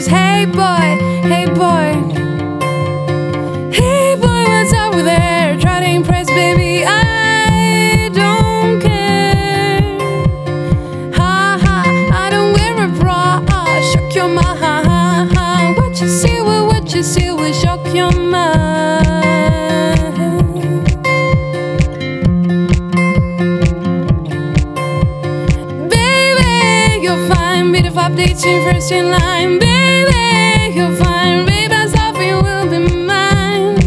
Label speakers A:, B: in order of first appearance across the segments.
A: glasses. Hey boy, hey boy, hey boy, what's up with there? Try to impress, baby, I don't care. Ha ha, I don't wear a bra, shock your mind. What you see will shock your mind. Updates you first in line, baby, you're fine, baby, I love you will be mine.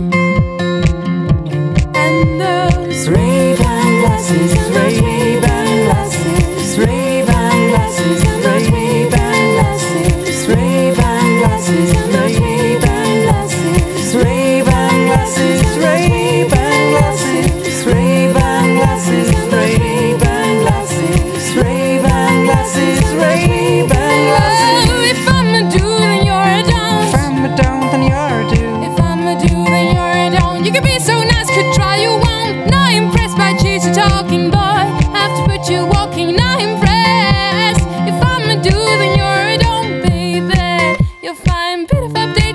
A: And those
B: Ray-Ban glasses, Ray-Ban glasses, Ray-Ban glasses, Ray-Ban glasses, Ray-Ban glasses, Ray-Ban glasses, Ray-Ban glasses, Ray-Ban glasses, Ray-Ban glasses, Ray-Ban glasses, Ray-Ban glasses, Ray-Ban.
A: If I'm a dude, then you're a don't.
B: If I'm a don't, then you're a dude.
A: If I'm a dude, then you're a don't. You could be so nice, could try, you won't. Not impressed by cheesy talking, boy. Have to put you walking, not impressed. If I'm a dude, then you're a don't, baby. You'll find bit of update.